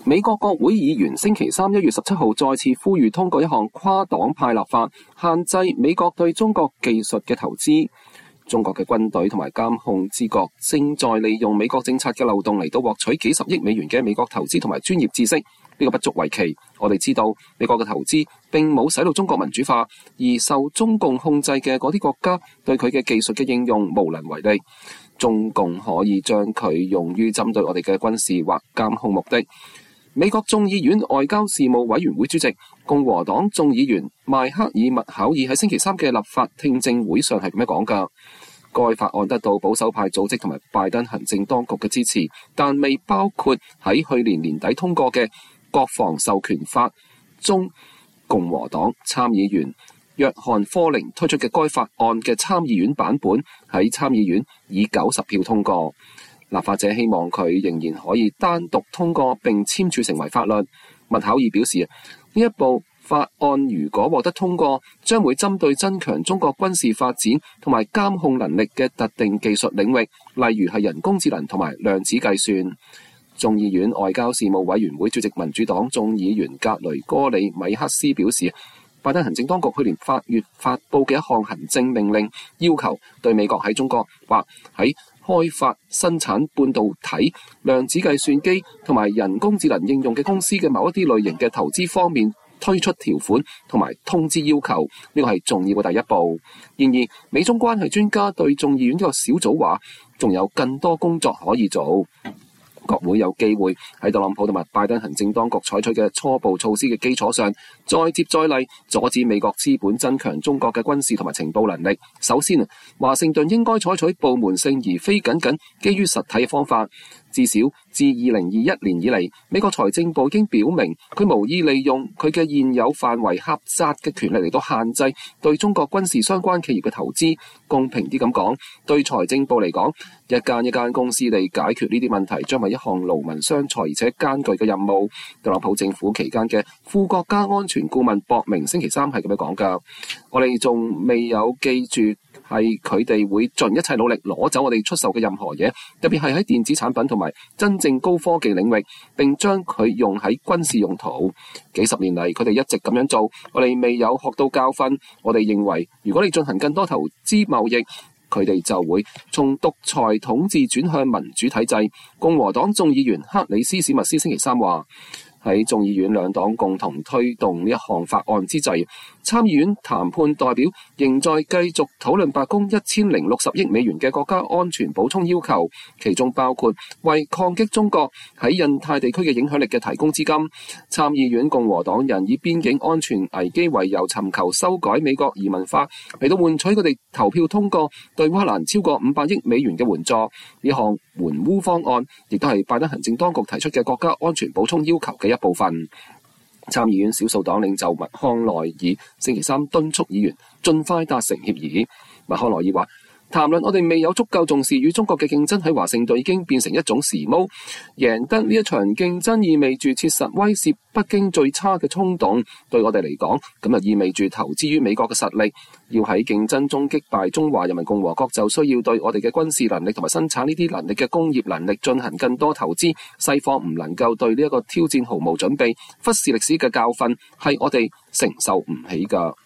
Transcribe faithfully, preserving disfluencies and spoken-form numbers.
美國國會議員星期三一月十七號再次呼籲通過一項跨黨派立法，限制美國對中國技術嘅投資。中國嘅軍隊同埋監控之國正在利用美國政策嘅漏洞嚟到獲取幾十億美元嘅美國投資同埋專業知識。呢個不足為奇。我哋知道美國嘅投資並冇使到中國民主化，而受中共控制嘅嗰啲國家對佢嘅技術嘅應用無能為力。中共可以將佢用於針對我哋嘅軍事或監控目的。美國眾議院外交事務委員會主席共和黨眾議員邁克爾麥考爾喺星期三嘅立法聽證會上係咁樣講㗎。該法案得到保守派組織同埋拜登行政當局嘅支持，但未包括喺去年年底通過嘅國防授權法中共和黨參議員約翰科寧推出嘅該法案嘅參議院版本喺參議院以九十票通過。立法者希望佢仍然可以單獨通過並簽署成為法律。麥考爾表示，呢一部法案如果獲得通過，將會針對增強中國軍事發展同埋監控能力嘅特定技術領域，例如係人工智能同埋量子計算。眾議院外交事務委員會主席民主黨眾議員格雷戈里米克斯表示，拜登行政當局去年八月發布嘅一項行政命令，要求對美國喺中國或喺開發生產半導體、量子計算機同埋人工智能應用嘅公司嘅某一啲類型嘅投資方面推出條款同埋通知要求，呢個係重要嘅第一步。然而，美中關係專家對眾議院呢個小組話，仲有更多工作可以做。國會有機會喺特朗普同埋拜登行政當局採取嘅初步措施嘅基礎上，再接再厲，阻止美國資本增強中國嘅軍事同埋情報能力。首先，華盛頓應該採取部門性而非僅僅基於實體嘅方法。至少自二零二一年以嚟，美國財政部已經表明佢無意利用佢嘅現有範圍狹窄嘅權力嚟到限制對中國軍事相關企業嘅投資。公平啲咁講，對財政部嚟講，一間一間公司嚟解決呢啲問題將係一項勞民傷財而且艱巨嘅任務。特朗普政府期間嘅副國家安全顧問博明星期三係咁樣講㗎。我哋仲未有記住係佢哋會盡一切努力攞走我哋出售嘅任何嘢，特別係喺電子產品同埋真正高科技領域，並將佢用喺軍事用途。幾十年嚟，佢哋一直咁樣做，我哋未有學到教訓。我哋認為，如果你進行更多投資貿易，佢哋就會從獨裁統治轉向民主體制。共和黨眾議員克里斯史密斯星期三話，喺眾議院兩黨共同推動呢一項法案之際，參議院談判代表仍在繼續討論白宮一千零六十億美元嘅國家安全補充要求，其中包括為抗擊中國喺印太地區嘅影響力嘅提供資金。參議院共和黨人以邊境安全危機為由，尋求修改美國移民法，嚟到換取佢哋投票通過對烏克蘭超過五百億美元嘅援助。呢項援烏方案亦都係拜登行政當局提出嘅國家安全補充要求嘅一部分。參議院少數黨領袖麥康奈爾星期三敦促議員盡快達成協議。麥康奈爾話，談論我哋未有足夠重視與中國嘅競爭喺華盛頓已經變成一種時髦，贏得呢一場競爭意味住切實威懾北京最差嘅衝動。對我哋嚟講，咁就意味住投資於美國嘅實力。要喺競爭中擊敗中華人民共和國，就需要對我哋嘅軍事能力同埋生產呢啲能力嘅工業能力進行更多投資。西方唔能夠對呢一個挑戰毫無準備，忽視歷史嘅教訓係我哋承受唔起㗎。